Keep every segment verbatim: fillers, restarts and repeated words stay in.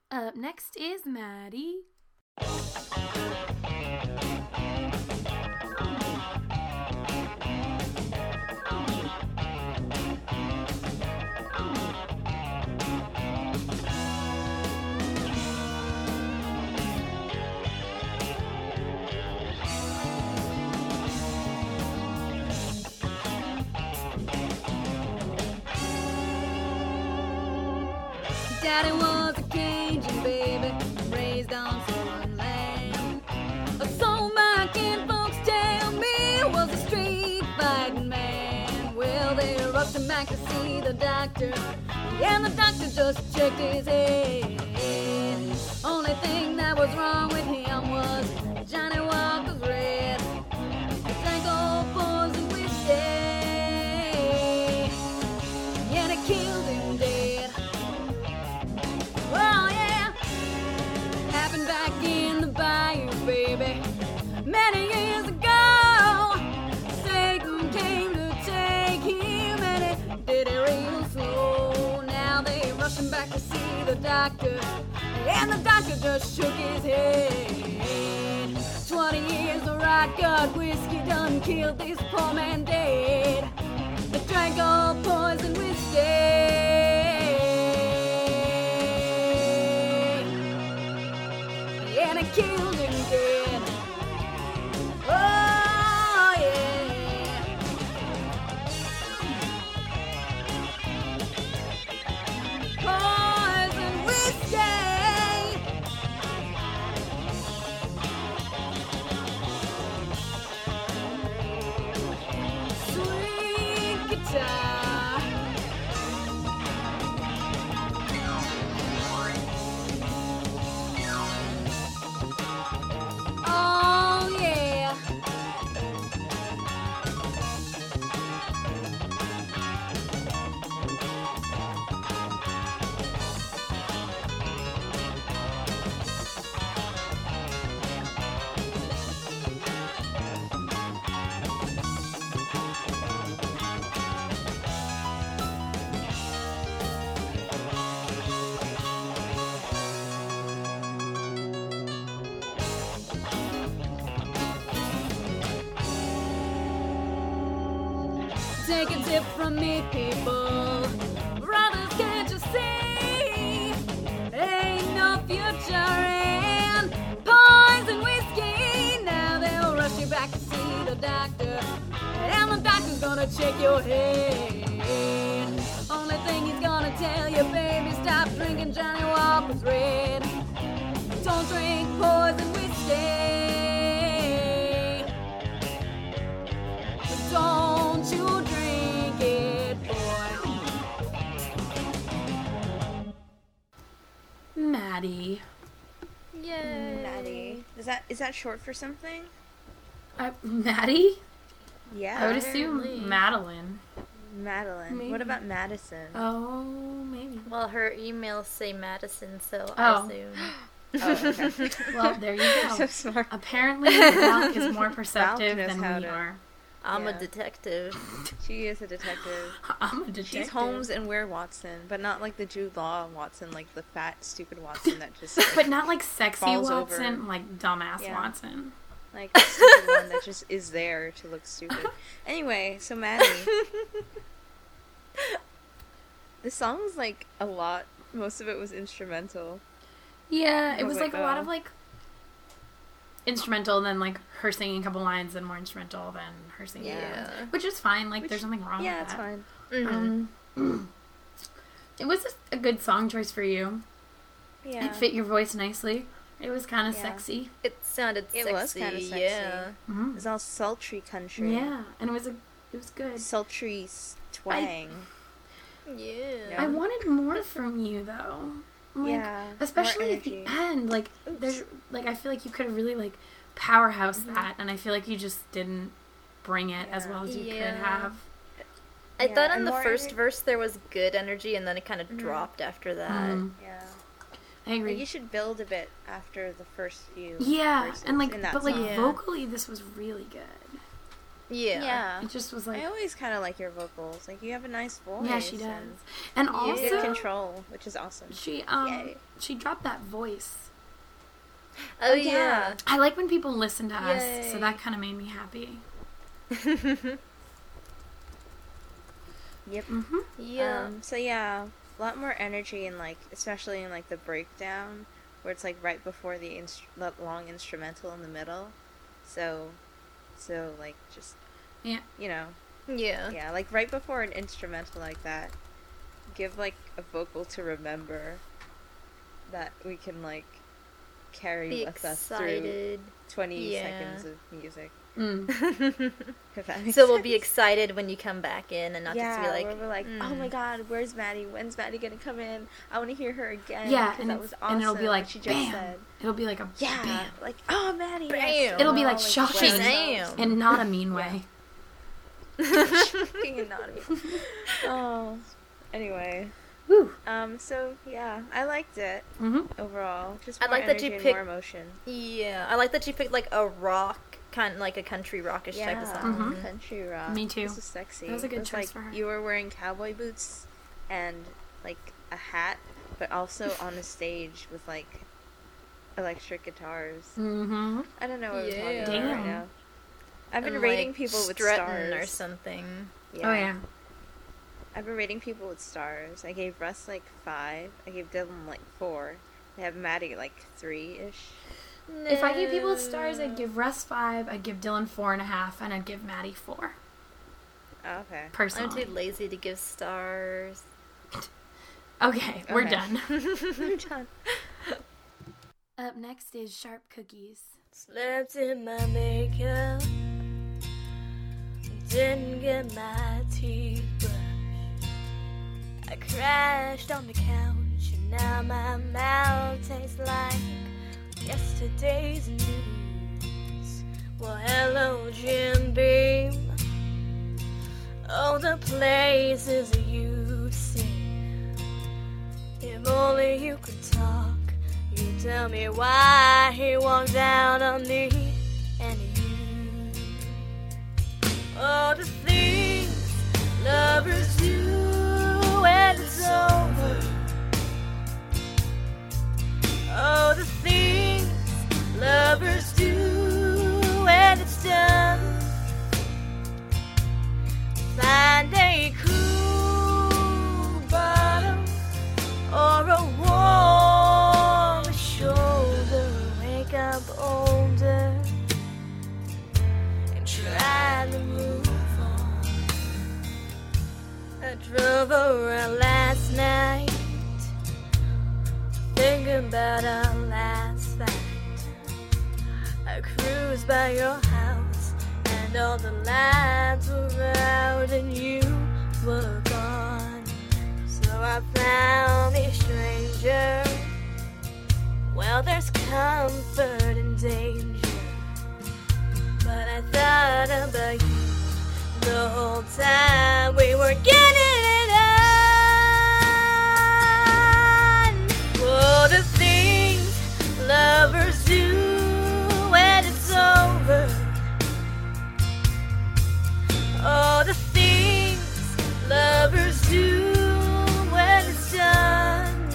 Up next is Maddie. Daddy was a Cajun baby, raised on southern land. So my kin folks tell me was a street fighting man. Well, they rushed him back to see the doctor, and the doctor just checked his head. Only thing that was wrong with him was Johnny Walker's red. He drank old poison whiskey, and it killed him dead. Oh yeah, happened back in the bayou, baby, many years ago. Satan came to take him, and it did it real slow. Now they rush him back to see the doctor, and the doctor just shook his head. Twenty years of right gut whiskey done killed this poor man dead. They drank all poison whiskey, and it killed him dead. Oh, yeah. Poison whiskey. Sweet guitar. Oh yeah. Take a tip from me, people. Brothers, can't you see? Ain't no future in poison whiskey. Now they'll rush you back to see the doctor, and the doctor's gonna check your head. Only thing he's gonna tell you, baby, stop drinking Johnny Walker's red. Don't drink poison whiskey. Don't you drink it, boy. Maddie. Yay. Maddie. Is that is that short for something? Uh, Maddie? Yeah. I would assume Apparently. Madeline. Madeline. Maybe. What about Madison? Oh, maybe. Well, her emails say Madison, so Oh. I assume. Oh, okay. Well, there you You're go. so smart. Apparently, Val is more perceptive knows than how we to- are. I'm Yeah. a detective. She is a detective. I'm a detective. She's Holmes and we're Watson, but not like the Jude Law Watson, like the fat, stupid Watson that just like, But not like sexy falls Watson, over. like dumbass Yeah. Watson. like the stupid one that just is there to look stupid. Anyway, so Maddie, the song was like a lot. Most of it was instrumental. Yeah, it I was was like like, a lot oh. of like instrumental, and then like her singing a couple lines, and more instrumental than her singing. Yeah. Which is fine. Like, Which- there's nothing wrong Yeah, with it's that. fine. Mhm. Um, it was just a good song choice for you. Yeah. It fit your voice nicely. It was kind of Yeah. sexy. It sounded It sexy. was kinda sexy. Yeah. Mm-hmm. It was all sultry country. Yeah, and it was a, it was good. Sultry s- twang. Yeah. Yeah. I wanted more from you though. Like, Yeah, more especially at the energy. end. Like, there's like I feel like you could have really like powerhouse that, and I feel like you just didn't bring it as Yeah. well as you Yeah. could have. I Yeah, thought in and the more first ener- verse there was good energy, and then it kind of dropped after that. Mhm. Yeah. I agree. Like, you should build a bit after the first few. Yeah, verses and like, in that but like song. Yeah. vocally, this was really good. Yeah. Yeah. It just was like, I always kind of like your vocals. Like, you have a nice voice. yeah, she does. And And you also, get control, which is awesome. she um Yay. she dropped that voice. Oh, yeah. yeah. I like when people listen to us, so Yay. that kind of made me happy. Yep. Mm-hmm. Yeah. Um, so yeah, a lot more energy in like, especially in like the breakdown, where it's like right before the inst- that long instrumental in the middle. So, so like just Yeah. you know, yeah. yeah, like right before an instrumental like that, give like a vocal to remember that we can like carry Be with us through excited. twenty Yeah. seconds of music. Mm. If that makes So we'll be sense. excited when you come back in and not yeah, just be like, where we're like, oh mm. my god, where's Maddie? When's Maddie gonna come in? I want to hear her again. Yeah, 'cause and, that it's- was awesome. and it'll be what like, she just bam. said. It'll be like a Yeah, bam. like oh Maddie, Bam. yes. It'll be, like, All, shocking. wet Shazam. In not a mean way. Shocking and naughty. Oh, anyway, Woo. um, so yeah, I liked it Mm-hmm. overall. Just I more like that you energy and picked- more emotion. yeah. I like that you picked like a rock, kind of like a country rockish type of Yeah, song. Mhm. country rock. Me too. This was sexy. That was a good It choice like, for her. You were wearing cowboy boots and like a hat, but also on a stage with like electric guitars. Mm-hmm. I don't know what we're talking Yeah. about right Damn. now. I've been And, rating like, people with strutting stars or something. Oh, yeah. I've been rating people with stars. I gave Russ like five. I gave Dylan like four. I have Maddie like three ish. If I gave people stars, I'd give Russ five, I'd give Dylan four and a half, and I'd give Maddie four. Oh, okay. I'm Personally. too lazy to give stars. Okay, we're Okay. done. I'm done. Up next is Sharp Cookies. Slept in my makeup, didn't get my teeth brushed. I crashed on the couch, and now my mouth tastes like yesterday's news. Well, hello, Jim Beam. Oh, the places you see. If only you could talk, you tell me why he walked out on me and you. Oh, the things lovers do when it's over. Oh, the things lovers do when it's done. Find a cool bottom or a warm shoulder. Wake up older and try to move on. I drove around last night, thinking about our last fight. I cruised by your house, and all the lights were out, and you were gone. So I found a stranger. Well, there's comfort in danger, but I thought about you the whole time we were getting it on. Oh, the things lovers do when it's over. Oh, the things lovers do when it's done.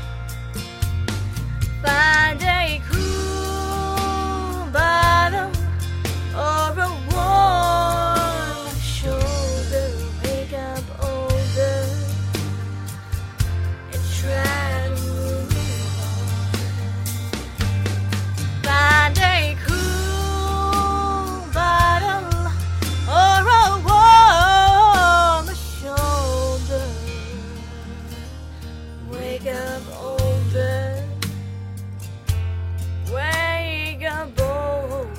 Find a cool bottom or a warm shoulder. Wake up older and try to move on. Find a cool bottle or a warm shoulder. Wake up older. Wake up older.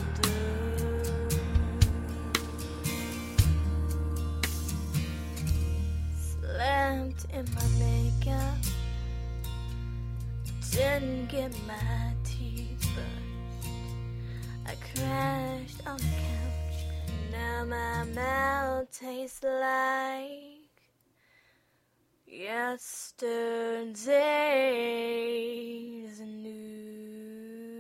Slept in my makeup, didn't get my teeth brushed. I crashed on the couch, now my mouth tastes like yesterday's news.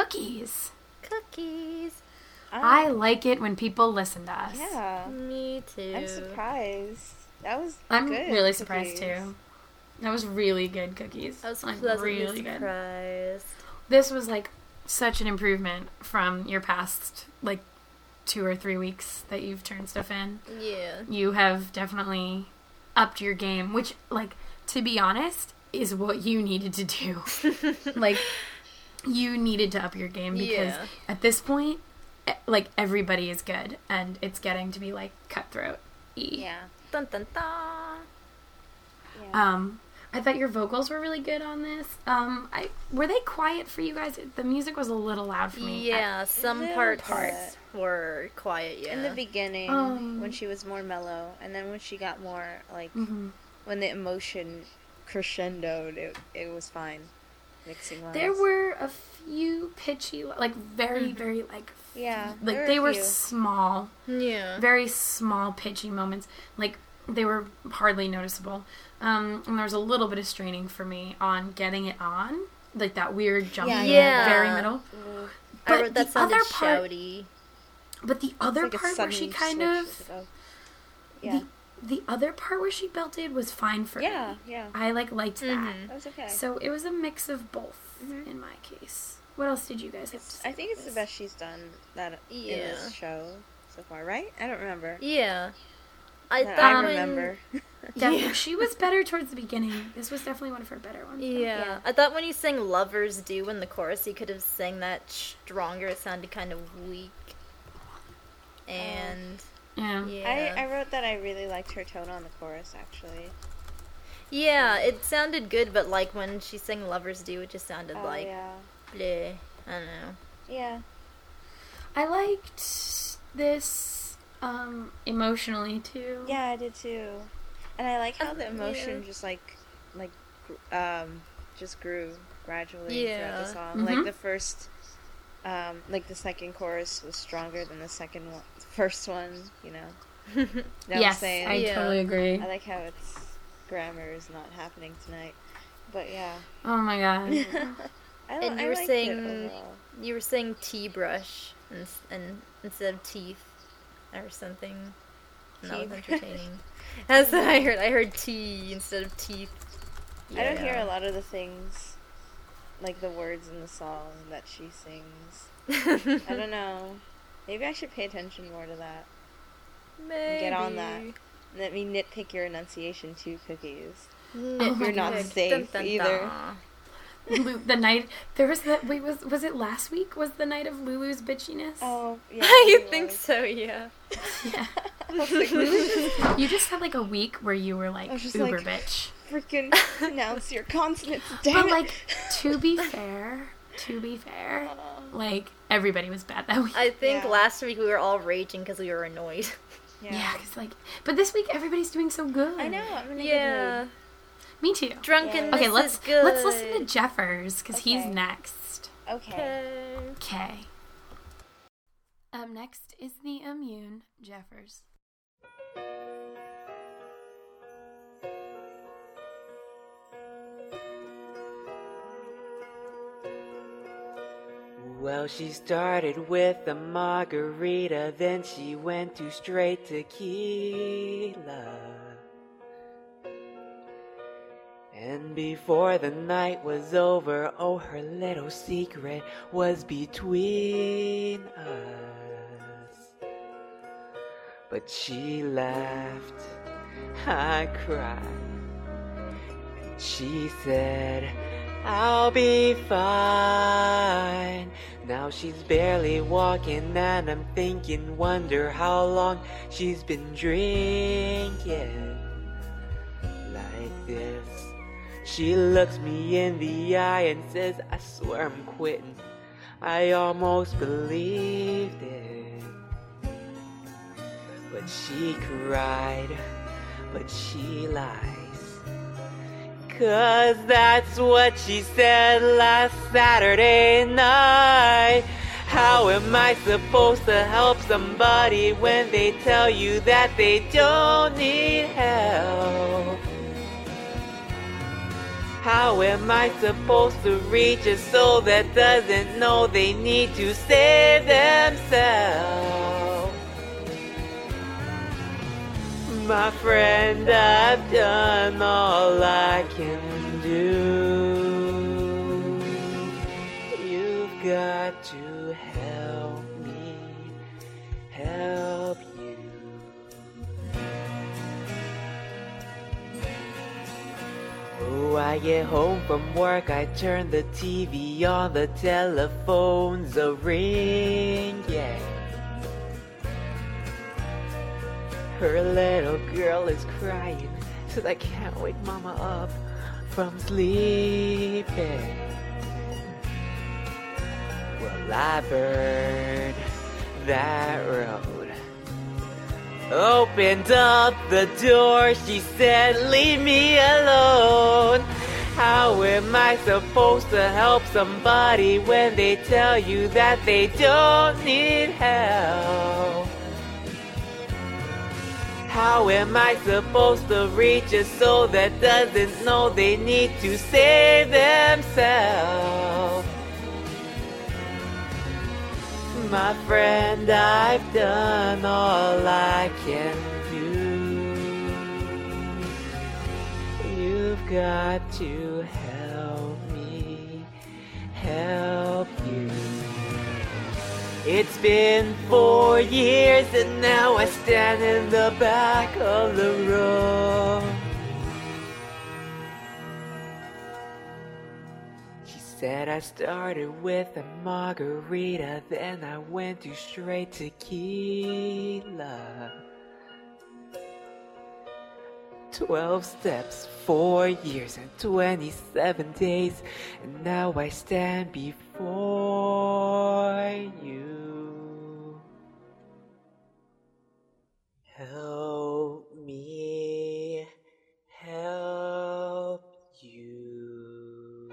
cookies. Cookies. I like it when people listen to us. Yeah. Me too. I'm surprised. That was I'm good really surprised cookies. too. That was really good cookies. I was like pleasantly really good. surprised. This was like such an improvement from your past like two or three weeks that you've turned stuff in. Yeah. You have definitely upped your game, which, like, to be honest, is what you needed to do. Like, you needed to up your game because Yeah. at this point, e- like, everybody is good and it's getting to be, like, cutthroat. Yeah. Dun dun dun. Yeah. Um, I thought your vocals were really good on this. Um, I were they quiet for you guys? The music was a little loud for me. Yeah, some Little parts bit. were quiet, yeah. In the beginning, Um, when she was more mellow, and then when she got more like hmm when the emotion crescendoed, it it was fine. Mixing wise. There were a few pitchy, like very, Mhm. very like yeah, like there they a were few. small, Yeah. very small pitchy moments. Like they were hardly noticeable. Um, and there was a little bit of straining for me on getting it on, like that weird jump Yeah, in yeah. the very middle. Ooh. I But wrote that the sounded other part, shouty. but the other It's like a part where she sudden kind switch. of, It's like, oh. Yeah, the other part where she belted was fine for yeah, me. yeah. I like liked that. Mhm. That was okay. So it was a mix of both Mhm. in my case. What else did you guys have to It's, say? I think it's the about best she's done that in Yeah. this show so far, right? I don't remember. Yeah. I That thought I when- remember. this? Definitely, Yeah. she was better towards the beginning. This was definitely one of her better ones. though. Yeah. Yeah. I thought when you sang Lovers Do in the chorus, you could have sang that stronger. It sounded kind of weak. And, Yeah. yeah. I, I wrote that I really liked her tone on the chorus, actually. Yeah, it sounded good, but, like, when she sang Lovers Do, it just sounded Oh, like, yeah. bleh. I don't know. Yeah. I liked this um, emotionally too. Yeah, I did too. And I like how Uh, the emotion yeah. just, like, like, gr- um, just grew gradually Yeah. throughout the song. Mhm. Like, the first, um, like, the second chorus was stronger than the second one, the first one, you know. Know what I'm Yes, saying? I Yeah. totally agree. I like how it's grammar is not happening tonight, but yeah. Oh my god. I, And I you were liked it saying- overall. You were saying tea brush and, and instead of teeth or something. And that was Tea brush. entertaining. That's what I heard. I heard tea instead of teeth. I don't hear a lot of the things, like the words in the song that she sings. I don't know. Maybe I should pay attention more to that. Maybe. Get on that. Let me nitpick your enunciation too, Cookies. Oh my You're not God. safe either. Lu- the night there was that. Wait, was was it last week? Was the night of Lulu's bitchiness? Oh, yeah. I it think was. so, yeah. Yeah. I was like, You just had like a week where you were like I was just uber like- bitch. freaking pronounce your consonants, damn But it. like, to be fair, to be fair, like everybody was bad that week. I think Yeah. last week we were all raging because we were annoyed. yeah, because like, but this week everybody's doing so good. I know. I'm in a Yeah. good mood. Me too. Drunkenness Okay, let's is good. let's listen to Jeffers because he's Okay. next. Okay. Okay. Okay. Up next is the immune Jeffers. Well, she started with a margarita, then she went to straight tequila. And before the night was over, oh, her little secret was between us. But she laughed, I cried. She said, I'll be fine. Now she's barely walking and I'm thinking, wonder how long she's been drinking. Like this. She looks me in the eye and says, I swear I'm quitting. I almost believed it. But she cried, but she lies. Cause that's what she said last Saturday night. How am I supposed to help somebody when they tell you that they don't need help? How am I supposed to reach a soul that doesn't know they need to save themselves? My friend, I've done all I can do. You've got to help me help you. Oh, I get home from work, I turn the T V on, the telephone's a ring, yeah. Her little girl is crying, says I can't wake mama up from sleeping. Well, I burned that road. Opened up the door, she said, leave me alone. How am I supposed to help somebody when they tell you that they don't need help? How am I supposed to reach a soul that doesn't know they need to save themselves? My friend, I've done all I can do. You've got to help me help you. It's been four years and now I stand in the back of the room. She said I started with a margarita, then I went to straight tequila. Twelve steps, four years and twenty-seven days, and now I stand before you. Help me help you.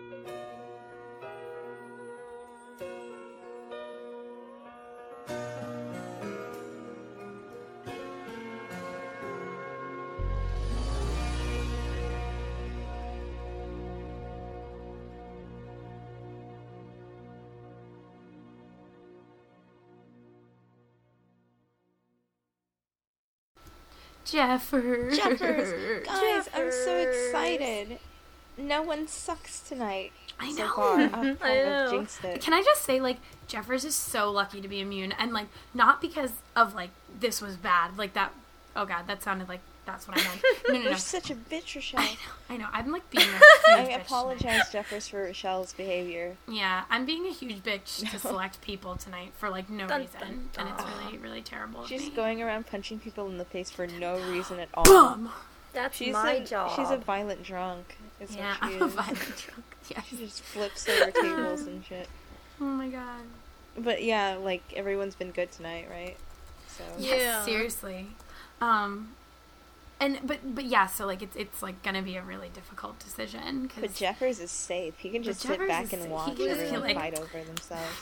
Jeffers. Jeffers! Guys, I'm so excited. No one sucks tonight. I So know. far. I've I kind of know. jinxed it. Can I just say, like, Jeffers is so lucky to be immune, and, like, not because of, like, this was bad, like, that, oh god, that sounded like that's what I meant. No, no, no. You're such a bitch, Rochelle. I know, I know, I'm, like, being a huge I bitch apologize, tonight. Jeffers, for Rochelle's behavior. Yeah, I'm being a huge bitch to No. select people tonight for, like, no Dun, reason, dun, and it's dun. really, really terrible of She's me. going around punching people in the face for no reason at all. Boom! That's She's my a, job. She's a violent drunk. Is Yeah, what she I'm a is. violent drunk. Yes. She just flips over tables and shit. Oh my god. But yeah, like, everyone's been good tonight, right? So Yes, Yeah. seriously. Um, and but but yeah, so like it's it's like gonna be a really difficult decision. Cause But Jeffers is safe. He can But just sit Jeffers back is and safe. He watch can just be everyone like- fight over themselves.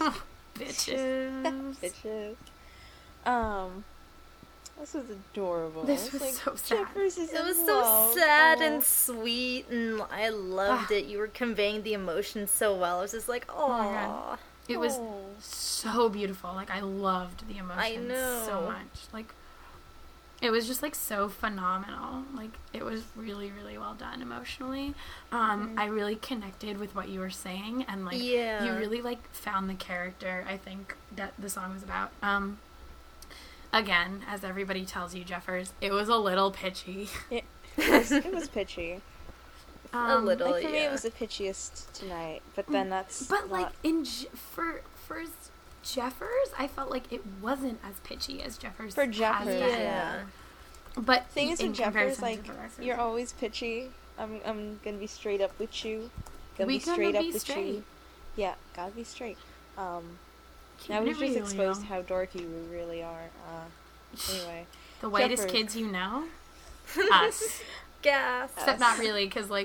bitches. Bitches. Um, this was adorable. This It's was like, so sad. Jeffers is It in was so love. sad Oh. and sweet, and I loved Ah. it. You were conveying the emotion so well. I was just like, my oh, God. It was Oh. so beautiful. Like I loved the emotions so know. much. Like it was just like so phenomenal. Like it was really really well done emotionally. Um I really connected with what you were saying, and like Yeah. you really like found the character I think that the song was about. Um again, as everybody tells you, Jeffers, it was a little pitchy. It was, it was pitchy. Um, a little, Like, for me, yeah. it was the pitchiest tonight. But then that's But like not- in J- for for Jeffers, I felt like it wasn't as pitchy as Jeffers. For has Jeffers, been. yeah. But thing is, in with Jeffers, comparison like, to the rest of you're it- always pitchy. I'm, I'm gonna be straight up with you. Gonna We be gonna straight up be with straight. you. Yeah, gotta be straight. Um, Keeping now it we've just real, exposed y'all. how dorky we really are. Uh, anyway, the whitest Jeffers. kids you know, us. Gas. Except not really, because like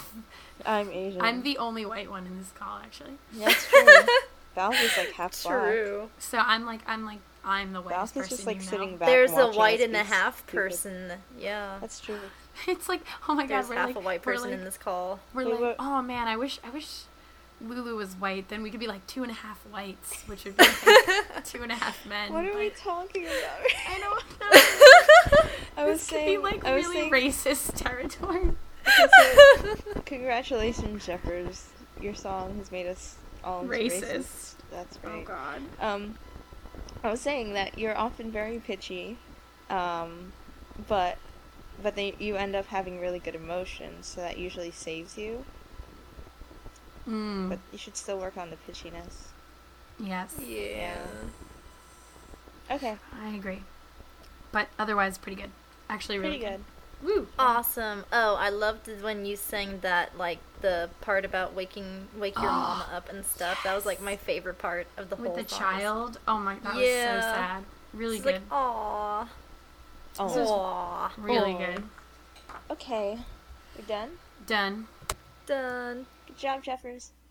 I'm Asian. I'm the only white one in this call actually. Yeah, that's true. Val was like half black. True. So I'm like I'm like I'm the whitest Valk is person just like you know. sitting back. There's and a watching white us and a be half stupid. person. Yeah. That's true. It's like, oh my There's god, we're half like a white we're person like, in this call. We're Wait, like, what- oh man, I wish I wish Lulu was white. Then we could be like two and a half whites, which would be like two and a half men. What are we but- talking about? I don't know. I was This could saying, be like I was really saying, racist territory. okay, so, congratulations, Jeffers. Your song has made us all into Racist. racists. That's Oh right. god. Um, I was saying that you're often very pitchy, um, but but then you end up having really good emotions, so that usually saves you. Mm. But you should still work on the pitchiness. Yes, Yeah. Okay, I agree. But otherwise, pretty good. Actually, really pretty good. Woo. Awesome. Oh, I loved it when you sang that, like, the part about waking wake your Oh, mama up and stuff. That was, like, my favorite part of the With whole the song. child. Oh my, that Yeah. was so sad. Really It's good. like, aw. Oh, Aw. really Aw. good. okay. We're done. Done. Done. Good job, Jeffers.